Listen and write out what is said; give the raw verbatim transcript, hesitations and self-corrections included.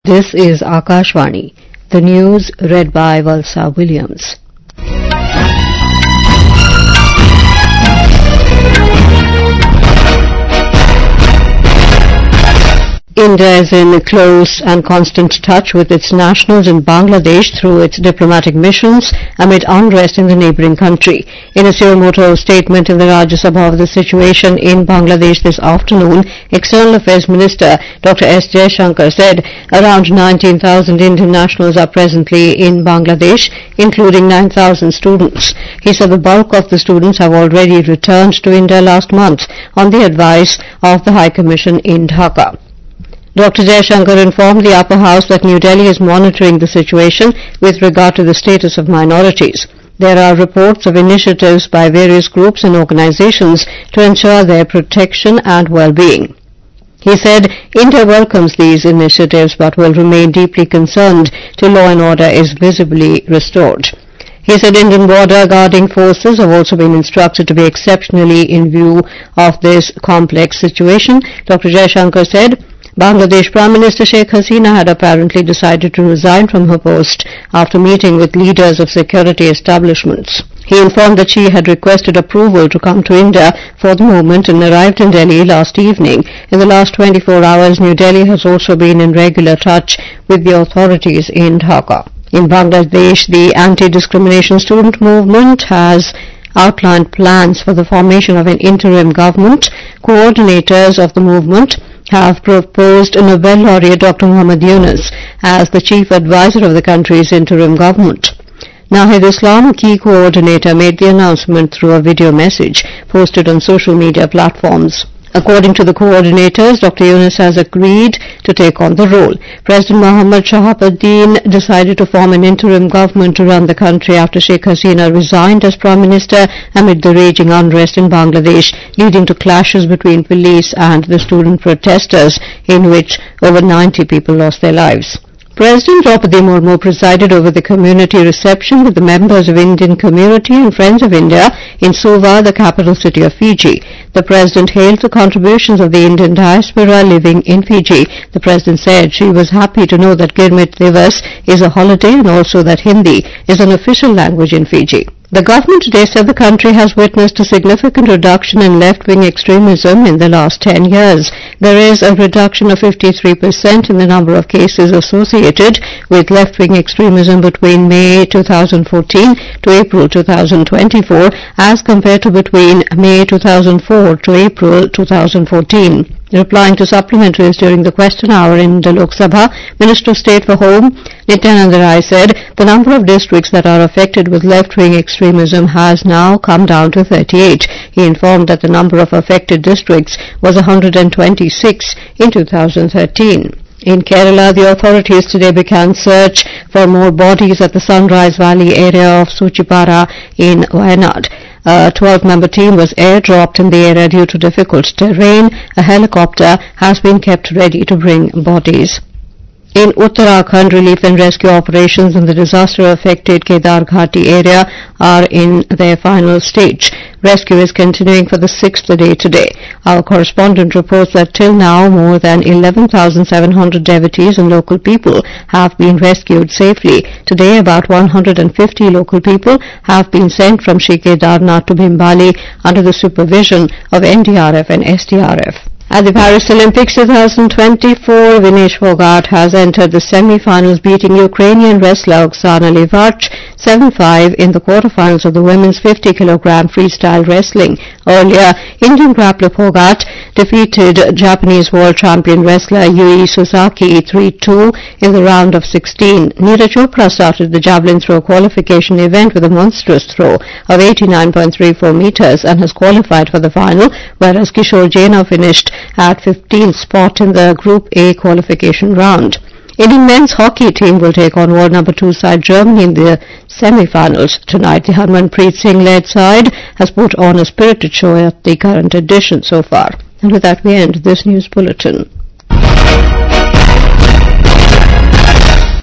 This is Akashvani. The news read by Valsa Williams. India is in close and constant touch with its nationals in Bangladesh through its diplomatic missions amid unrest in the neighbouring country. In a suo motu statement in the Rajya Sabha of the situation in Bangladesh this afternoon, External Affairs Minister Doctor S. Jaishankar said around nineteen thousand Indian nationals are presently in Bangladesh, including nine thousand students. He said the bulk of the students have already returned to India last month on the advice of the High Commission in Dhaka. Doctor Jaishankar informed the Upper House that New Delhi is monitoring the situation with regard to the status of minorities. There are reports of initiatives by various groups and organizations to ensure their protection and well-being. He said India welcomes these initiatives but will remain deeply concerned till law and order is visibly restored. He said Indian border guarding forces have also been instructed to be exceptionally in view of this complex situation. Doctor Jaishankar said Bangladesh Prime Minister Sheikh Hasina had apparently decided to resign from her post after meeting with leaders of security establishments. He informed that she had requested approval to come to India for the movement and arrived in Delhi last evening. In the last twenty-four hours, New Delhi has also been in regular touch with the authorities in Dhaka. In Bangladesh, the anti-discrimination student movement has outlined plans for the formation of an interim government. Coordinators of the movement have proposed Nobel laureate Doctor Muhammad Yunus as the chief advisor of the country's interim government. Nahid Islam, a key coordinator, made the announcement through a video message posted on social media platforms. According to the coordinators, Doctor Yunus has agreed to take on the role. President Mohammad Shahabuddin decided to form an interim government to run the country after Sheikh Hasina resigned as Prime Minister amid the raging unrest in Bangladesh, leading to clashes between police and the student protesters, in which over ninety people lost their lives. President Draupadi Murmu presided over the community reception with the members of Indian community and Friends of India in Suva, the capital city of Fiji. The President hailed the contributions of the Indian diaspora living in Fiji. The President said she was happy to know that Girmit Divas is a holiday and also that Hindi is an official language in Fiji. The government today said the country has witnessed a significant reduction in left-wing extremism in the last ten years. There is a reduction of fifty-three percent in the number of cases associated with left-wing extremism between May two thousand fourteen to April two thousand twenty-four as compared to between May two thousand four to April two thousand fourteen. Replying to supplementaries during the question hour in the Lok Sabha, Minister of State for Home Nityanand Rai said the number of districts that are affected with left-wing extremism has now come down to thirty-eight. He informed that the number of affected districts was one hundred twenty-six in two thousand thirteen. In Kerala, the authorities today began search for more bodies at the Sunrise Valley area of Suchipara in Wayanad. A twelve-member team was airdropped in the area due to difficult terrain. A helicopter has been kept ready to bring bodies. In Uttarakhand, relief and rescue operations in the disaster-affected Kedar Ghati area are in their final stage. Rescue is continuing for the sixth day today. Our correspondent reports that till now more than eleven thousand seven hundred devotees and local people have been rescued safely. Today about one hundred fifty local people have been sent from Shri Kedarnath to Bhimbali under the supervision of N D R F and S D R F. At the Paris Olympics twenty twenty-four, Vinesh Phogat has entered the semi-finals, beating Ukrainian wrestler Oksana Livarch seven five in the quarterfinals of the women's fifty kilogram freestyle wrestling. Earlier, Indian grappler Phogat defeated Japanese world champion wrestler Yui Sasaki three two in the round of sixteen. Neeraj Chopra started the javelin throw qualification event with a monstrous throw of eighty-nine point three four meters and has qualified for the final, whereas Kishore Jaina finished at fifteenth spot in the Group A qualification round. Indian men's hockey team will take on world number two side Germany in the semi-finals tonight. The Harmanpreet Singh-led side has put on a spirited show at the current edition so far. And with that we end this news bulletin.